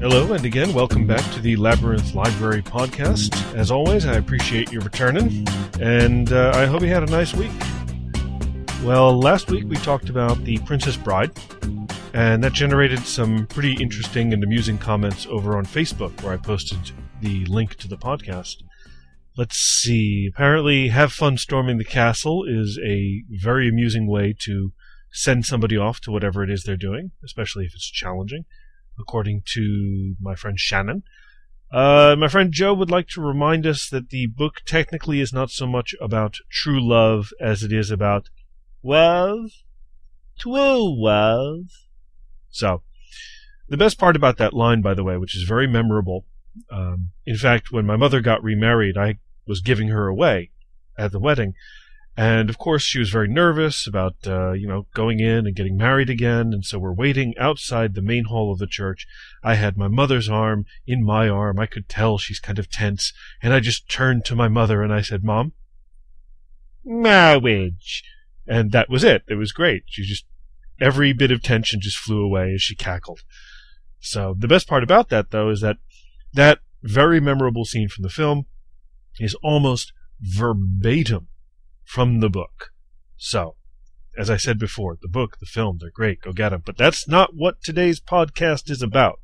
Hello, and again, welcome back to the Labyrinth Library podcast. As always, I appreciate you returning, and I hope you had a nice week. Well, last week we talked about The Princess Bride, and that generated some pretty interesting and amusing comments over on Facebook, where I posted the link to the podcast. Let's see. Apparently, have fun storming the castle is a very amusing way to send somebody off to whatever it is they're doing, especially if it's challenging, according to my friend Shannon. My friend Joe would like to remind us that the book technically is not so much about true love as it is about love, true love. So, the best part about that line, by the way, which is very memorable, in fact, when my mother got remarried, I was giving her away at the wedding. And, of course, she was very nervous about, going in and getting married again. And so we're waiting outside the main hall of the church. I had my mother's arm in my arm. I could tell she's kind of tense. And I just turned to my mother and I said, "Mom, marriage." And that was it. It was great. Every bit of tension just flew away as she cackled. So the best part about that, though, is that very memorable scene from the film is almost verbatim from the book. So, as I said before, the book, the film, they're great. Go get them. But that's not what today's podcast is about.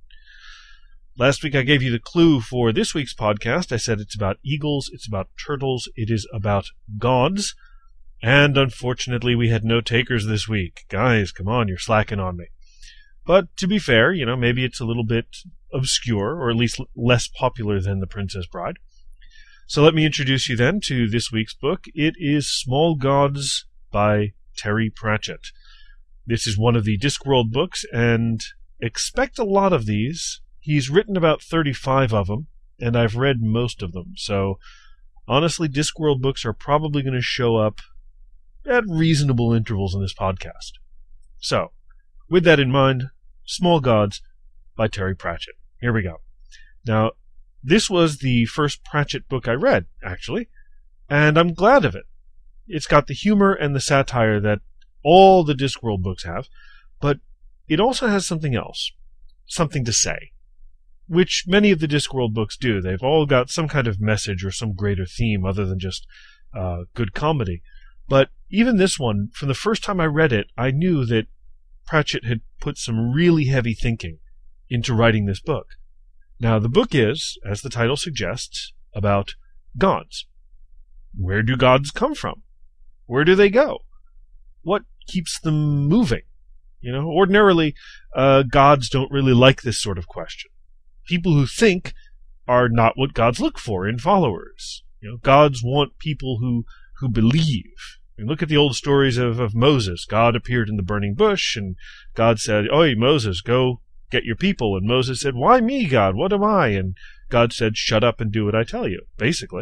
Last week I gave you the clue for this week's podcast. I said it's about eagles, it's about turtles, it is about gods. And unfortunately, we had no takers this week. Guys, come on, you're slacking on me. But to be fair, maybe it's a little bit obscure, or at least less popular than The Princess Bride. So let me introduce you then to this week's book. It is Small Gods by Terry Pratchett. This is one of the Discworld books, and expect a lot of these. He's written about 35 of them, and I've read most of them. So, honestly, Discworld books are probably going to show up at reasonable intervals in this podcast. So, with that in mind, Small Gods by Terry Pratchett. Here we go. Now, this was the first Pratchett book I read, actually, and I'm glad of it. It's got the humor and the satire that all the Discworld books have, but it also has something else, something to say, which many of the Discworld books do. They've all got some kind of message or some greater theme other than just good comedy. But even this one, from the first time I read it, I knew that Pratchett had put some really heavy thinking into writing this book. Now, the book is, as the title suggests, about gods. Where do gods come from? Where do they go? What keeps them moving? Ordinarily, gods don't really like this sort of question. People who think are not what gods look for in followers. Gods want people who believe. Look at the old stories of Moses. God appeared in the burning bush, and God said, "Oi, Moses, go get your people." And Moses said, "Why me, God? What am I?" And God said, "Shut up and do what I tell you," basically.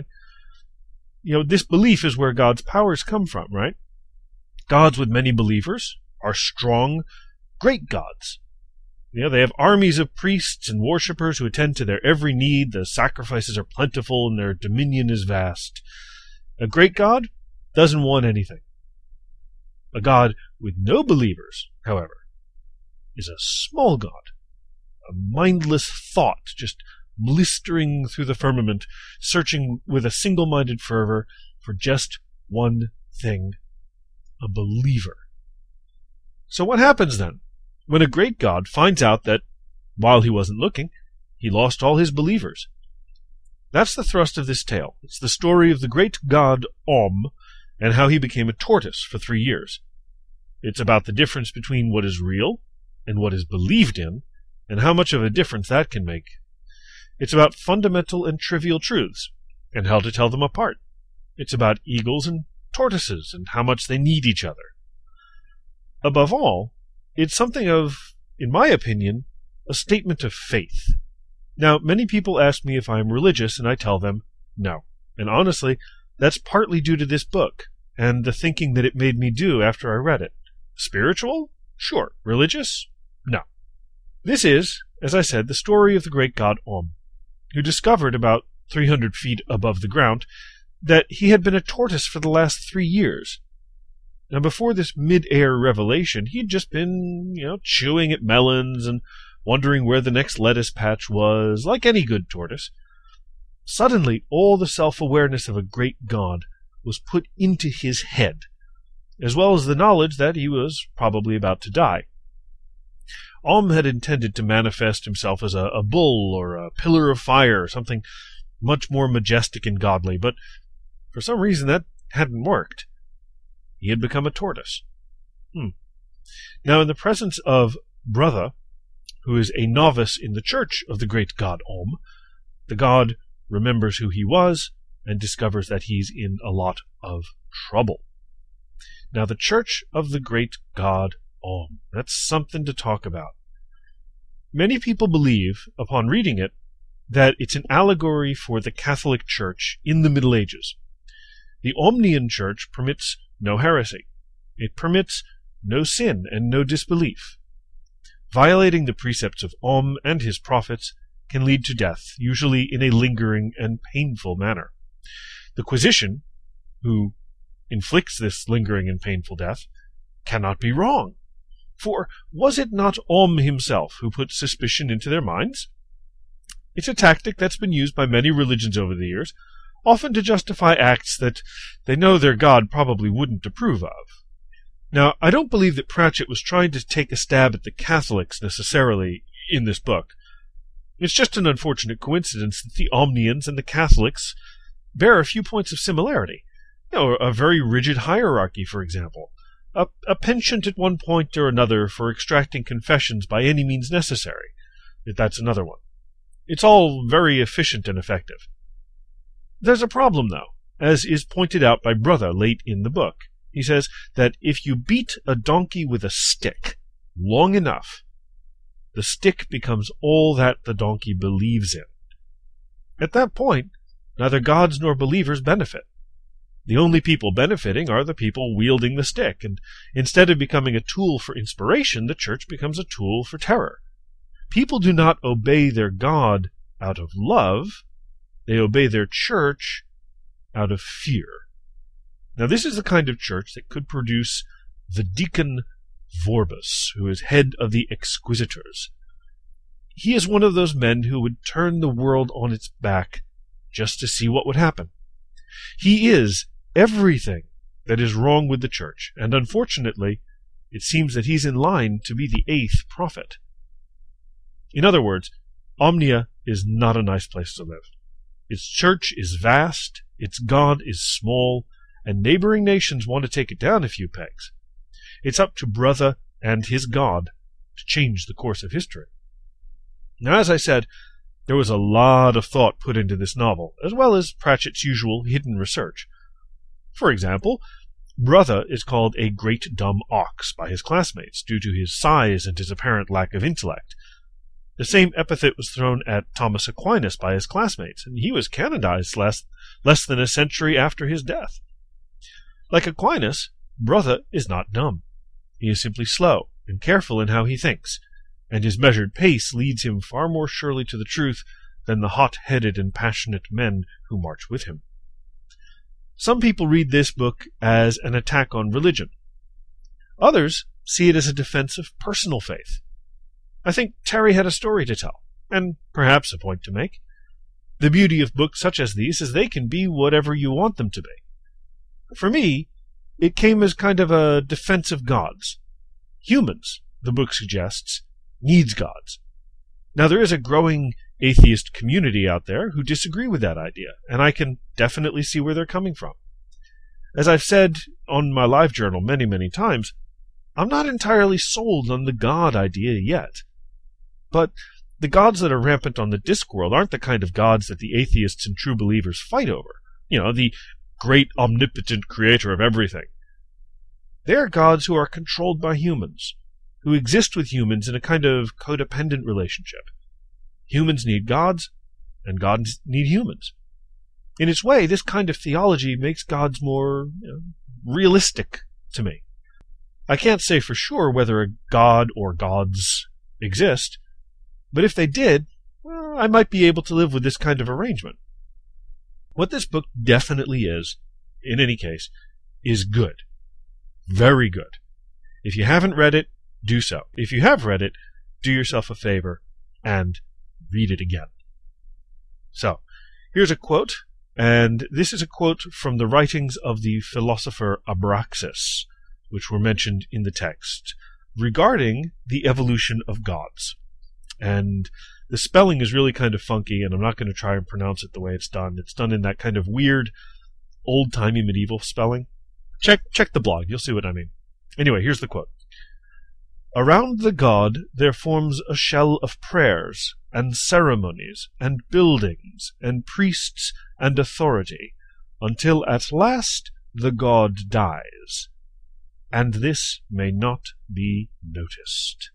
This belief is where God's powers come from, right? Gods with many believers are strong, great gods. They have armies of priests and worshippers who attend to their every need. The sacrifices are plentiful and their dominion is vast. A great God doesn't want anything. A God with no believers, however, is a small god. A mindless thought just blistering through the firmament, searching with a single-minded fervor for just one thing, a believer. So what happens then when a great god finds out that, while he wasn't looking, he lost all his believers? That's the thrust of this tale. It's the story of the great god Om and how he became a tortoise for 3 years. It's about the difference between what is real and what is believed in, and how much of a difference that can make. It's about fundamental and trivial truths, and how to tell them apart. It's about eagles and tortoises, and how much they need each other. Above all, it's something of, in my opinion, a statement of faith. Now, many people ask me if I'm religious, and I tell them no. And honestly, that's partly due to this book, and the thinking that it made me do after I read it. Spiritual? Sure. Religious? No. This is, as I said, the story of the great god Om, who discovered about 300 feet above the ground that he had been a tortoise for the last 3 years. Now, before this mid-air revelation, he'd just been, chewing at melons and wondering where the next lettuce patch was, like any good tortoise. Suddenly, all the self-awareness of a great god was put into his head, as well as the knowledge that he was probably about to die. Om had intended to manifest himself as a bull or a pillar of fire, something much more majestic and godly, but for some reason that hadn't worked. He had become a tortoise. Now, in the presence of Brother, who is a novice in the church of the great god Om, the god remembers who he was and discovers that he's in a lot of trouble. Now, the church of the great god Om, that's something to talk about. Many people believe, upon reading it, that it's an allegory for the Catholic Church in the Middle Ages. The Omnian Church permits no heresy. It permits no sin and no disbelief. Violating the precepts of Om and his prophets can lead to death, usually in a lingering and painful manner. The Quisition, who inflicts this lingering and painful death, cannot be wrong. For was it not Om himself who put suspicion into their minds? It's a tactic that's been used by many religions over the years, often to justify acts that they know their God probably wouldn't approve of. Now, I don't believe that Pratchett was trying to take a stab at the Catholics necessarily in this book. It's just an unfortunate coincidence that the Omnians and the Catholics bear a few points of similarity. A very rigid hierarchy, for example. A penchant at one point or another for extracting confessions by any means necessary. That's another one. It's all very efficient and effective. There's a problem, though, as is pointed out by Brother late in the book. He says that if you beat a donkey with a stick long enough, the stick becomes all that the donkey believes in. At that point, neither gods nor believers benefit. The only people benefiting are the people wielding the stick, and instead of becoming a tool for inspiration, the church becomes a tool for terror. People do not obey their God out of love. They obey their church out of fear. Now, this is the kind of church that could produce the Deacon Vorbus, who is head of the Exquisitors. He is one of those men who would turn the world on its back just to see what would happen. He is everything that is wrong with the church, and unfortunately, it seems that he's in line to be the 8th prophet. In other words, Omnia is not a nice place to live. Its church is vast, its God is small, and neighboring nations want to take it down a few pegs. It's up to Brother and his God to change the course of history. Now, as I said, there was a lot of thought put into this novel, as well as Pratchett's usual hidden research. For example, Brother is called a great dumb ox by his classmates due to his size and his apparent lack of intellect. The same epithet was thrown at Thomas Aquinas by his classmates, and he was canonized less than a century after his death. Like Aquinas, Brother is not dumb. He is simply slow and careful in how he thinks, and his measured pace leads him far more surely to the truth than the hot-headed and passionate men who march with him. Some people read this book as an attack on religion. Others see it as a defense of personal faith. I think Terry had a story to tell, and perhaps a point to make. The beauty of books such as these is they can be whatever you want them to be. For me, it came as kind of a defense of gods. Humans, the book suggests, needs gods. Now, there is a growing atheist community out there who disagree with that idea, and I can definitely see where they're coming from. As I've said on my live journal many, many times, I'm not entirely sold on the God idea yet. But the gods that are rampant on the Discworld aren't the kind of gods that the atheists and true believers fight over. The great omnipotent creator of everything. They are gods who are controlled by humans, who exist with humans in a kind of codependent relationship. Humans need gods, and gods need humans. In its way, this kind of theology makes gods more realistic to me. I can't say for sure whether a god or gods exist, but if they did, I might be able to live with this kind of arrangement. What this book definitely is, in any case, is good. Very good. If you haven't read it, do so. If you have read it, do yourself a favor and read it again. So, here's a quote, and this is a quote from the writings of the philosopher Abraxas, which were mentioned in the text, regarding the evolution of gods. And the spelling is really kind of funky, and I'm not going to try and pronounce it the way it's done. It's done in that kind of weird, old-timey medieval spelling. Check the blog, you'll see what I mean. Anyway, here's the quote. Around the god there forms a shell of prayers, and ceremonies, and buildings, and priests, and authority, until at last the god dies, and this may not be noticed.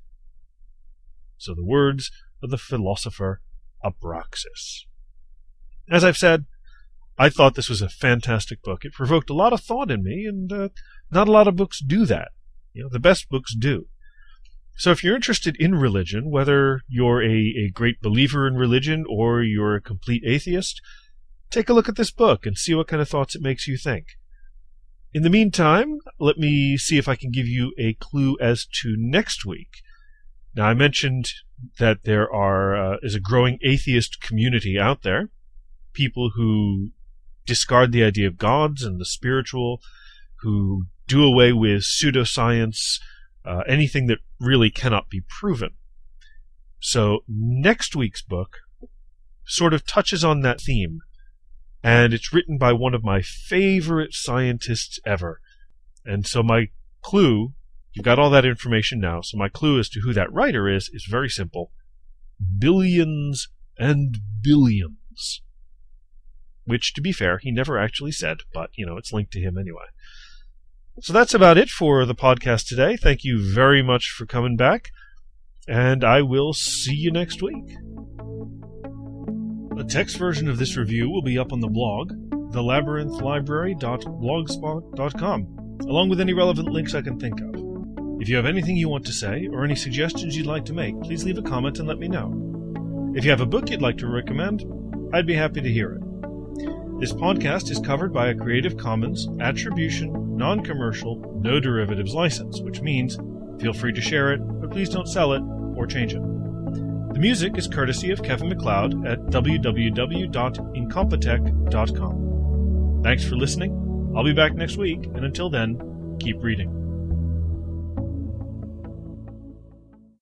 So the words of the philosopher Abraxas. As I've said, I thought this was a fantastic book. It provoked a lot of thought in me, and not a lot of books do that. The best books do. So if you're interested in religion, whether you're a great believer in religion or you're a complete atheist, take a look at this book and see what kind of thoughts it makes you think. In the meantime, let me see if I can give you a clue as to next week. Now, I mentioned that there is a growing atheist community out there, people who discard the idea of gods and the spiritual, who do away with pseudoscience, anything that really cannot be proven. So next week's book sort of touches on that theme, and it's written by one of my favorite scientists ever. And so my clue, you've got all that information now, so my clue as to who that writer is very simple. Billions and billions. Which, to be fair, he never actually said, but, it's linked to him anyway. So that's about it for the podcast today. Thank you very much for coming back, and I will see you next week. A text version of this review will be up on the blog, thelabyrinthlibrary.blogspot.com, along with any relevant links I can think of. If you have anything you want to say, or any suggestions you'd like to make, please leave a comment and let me know. If you have a book you'd like to recommend, I'd be happy to hear it. This podcast is covered by a Creative Commons Attribution, Non-Commercial, No Derivatives license, which means feel free to share it, but please don't sell it or change it. The music is courtesy of Kevin MacLeod at www.incompetech.com. Thanks for listening. I'll be back next week, and until then, keep reading.